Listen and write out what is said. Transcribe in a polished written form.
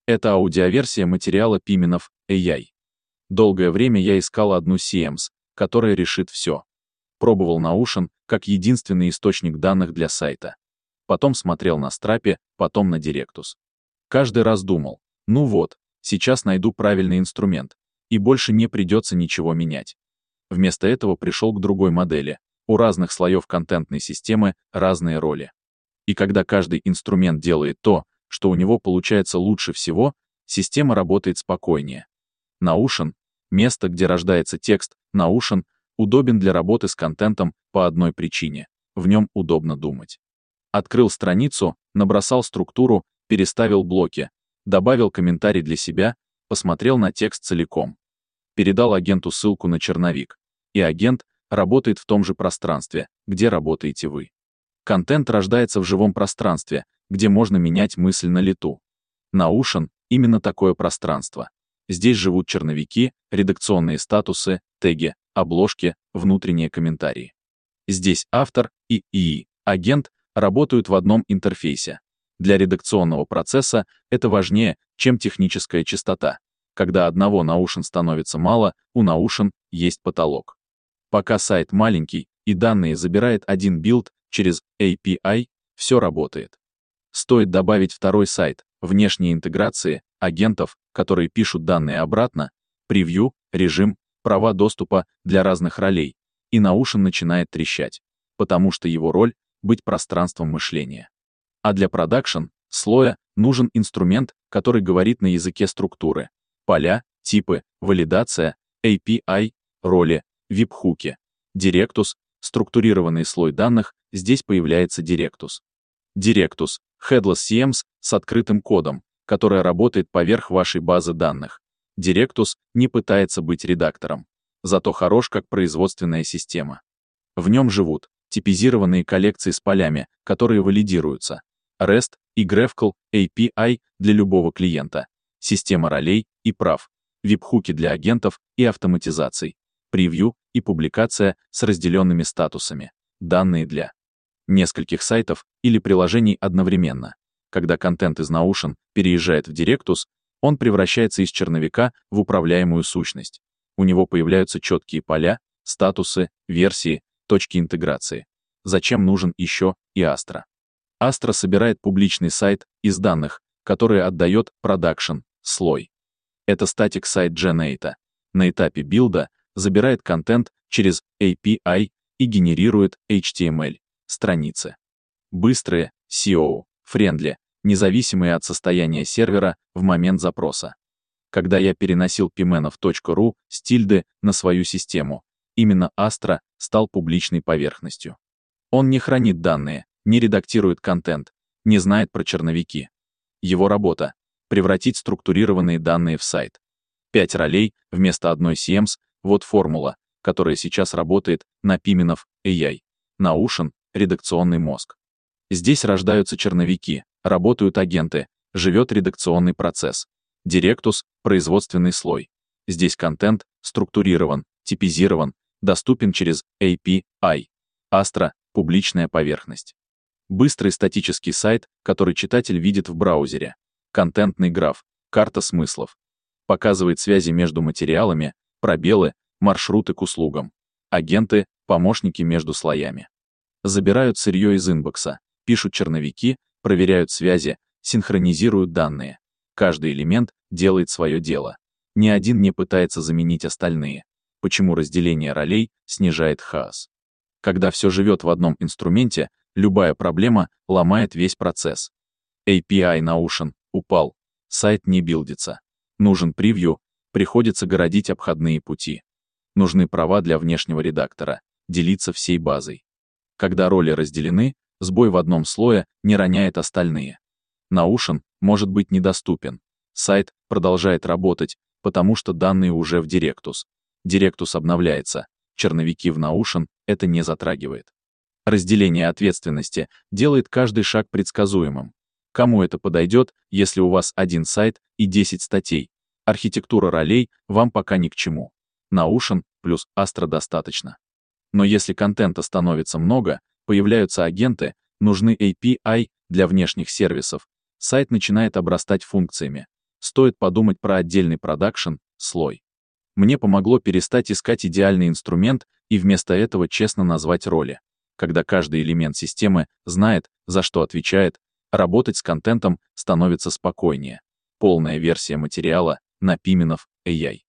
Это аудиоверсия материала Pimenov AI. Долгое время я искал одну CMS, которая решит все. Пробовал Notion как единственный источник данных для сайта. Потом смотрел на Strapi, потом на Directus. Каждый раз думал, ну вот, сейчас найду правильный инструмент, и больше не придется ничего менять. Вместо этого пришел к другой модели. У разных слоев контентной системы разные роли. И когда каждый инструмент делает то, что у него получается лучше всего, система работает спокойнее. Notion — место, где рождается текст. Notion удобен для работы с контентом по одной причине. В нем удобно думать. Открыл страницу, набросал структуру, переставил блоки, добавил комментарий для себя, посмотрел на текст целиком. Передал агенту ссылку на черновик. И агент работает в том же пространстве, где работаете вы. Контент рождается в живом пространстве, где можно менять мысль на лету. Notion — именно такое пространство. Здесь живут черновики, редакционные статусы, теги, обложки, внутренние комментарии. Здесь автор и ИИ, агент, работают в одном интерфейсе. Для редакционного процесса это важнее, чем техническая чистота. Когда одного Notion становится мало, у Notion есть потолок. Пока сайт маленький и данные забирает один билд через API, все работает. Стоит добавить второй сайт, внешние интеграции, агентов, которые пишут данные обратно, превью, режим, права доступа для разных ролей, и Notion начинает трещать, потому что его роль — быть пространством мышления. А для продакшн слоя нужен инструмент, который говорит на языке структуры. Поля, типы, валидация, API, роли, веб-хуки. Directus — структурированный слой данных, здесь появляется Directus. Directus — Headless CMS с открытым кодом, которая работает поверх вашей базы данных. Directus не пытается быть редактором, зато хорош как производственная система. В нем живут типизированные коллекции с полями, которые валидируются. REST и GraphQL API для любого клиента. Система ролей и прав. Веб-хуки для агентов и автоматизаций. Превью и публикация с разделенными статусами. Данные для нескольких сайтов или приложений одновременно. Когда контент из Notion переезжает в Directus, он превращается из черновика в управляемую сущность. У него появляются четкие поля, статусы, версии, точки интеграции. Зачем нужен еще и Astra? Astra собирает публичный сайт из данных, которые отдает продакшн слой. Это статик-сайт Generate. На этапе билда забирает контент через API и генерирует HTML страницы. Быстрые, SEO-friendly, независимые от состояния сервера в момент запроса. Когда я переносил pimenov.ru с тильды на свою систему, именно Astra стал публичной поверхностью. Он не хранит данные, не редактирует контент, не знает про черновики. Его работа — превратить структурированные данные в сайт. 5 ролей вместо одной CMS — вот формула, которая сейчас работает на Pimenov AI. Notion — редакционный мозг. Здесь рождаются черновики, работают агенты, живет редакционный процесс. Directus — производственный слой. Здесь контент структурирован, типизирован, доступен через API. Astra — публичная поверхность. Быстрый статический сайт, который читатель видит в браузере. Контентный граф, карта смыслов. Показывает связи между материалами, пробелы, маршруты к услугам. Агенты — помощники между слоями. Забирают сырье из инбокса, пишут черновики, проверяют связи, синхронизируют данные. Каждый элемент делает свое дело. Ни один не пытается заменить остальные. Почему разделение ролей снижает хаос? Когда все живет в одном инструменте, любая проблема ломает весь процесс. API Notion упал, сайт не билдится. Нужен превью, приходится городить обходные пути. Нужны права для внешнего редактора, делиться всей базой. Когда роли разделены, сбой в одном слое не роняет остальные. Notion может быть недоступен. Сайт продолжает работать, потому что данные уже в Directus. Directus обновляется. Черновики в Notion это не затрагивает. Разделение ответственности делает каждый шаг предсказуемым. Кому это подойдет, если у вас один сайт и 10 статей? Архитектура ролей вам пока ни к чему. Notion плюс Astra достаточно. Но если контента становится много, появляются агенты, нужны API для внешних сервисов, сайт начинает обрастать функциями. стоит подумать про отдельный продакшн, слой. Мне помогло перестать искать идеальный инструмент и вместо этого честно назвать роли. Когда каждый элемент системы знает, за что отвечает, работать с контентом становится спокойнее. Полная версия материала на Piminov AI.